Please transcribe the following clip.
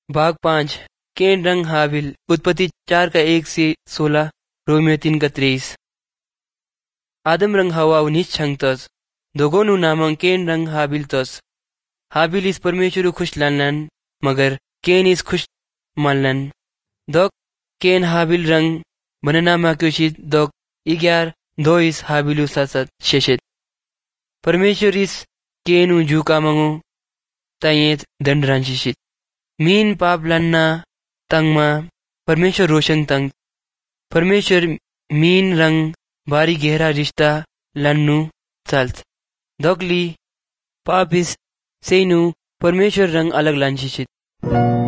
भाग 5 केन रंग हाबिल। उत्पत्ति 4 का 1 से 16, रोमियो 3 का 23। आदम रंग हवा उन्नीस छंग तस दोगोनु नामंग केन रंग हाबिल तस। हाबिल इस परमेश्वर खुश लानलन मगर केन इस खुश मानलन। दोक केन हाबिल रंग बनना माक्योशित दोक इग्यार दो इस हाबिलु साथ शेषित। परमेश्वर इस केनु झुका मंगो तायेत दंड रांशित। मीन पाप लन्ना तंगमा परमेश्वर रोशन तंग। परमेश्वर मीन रंग बारी गहरा रिश्ता लन्नु चलत। दोकली पाप इस सेनु परमेश्वर रंग अलग लांशित।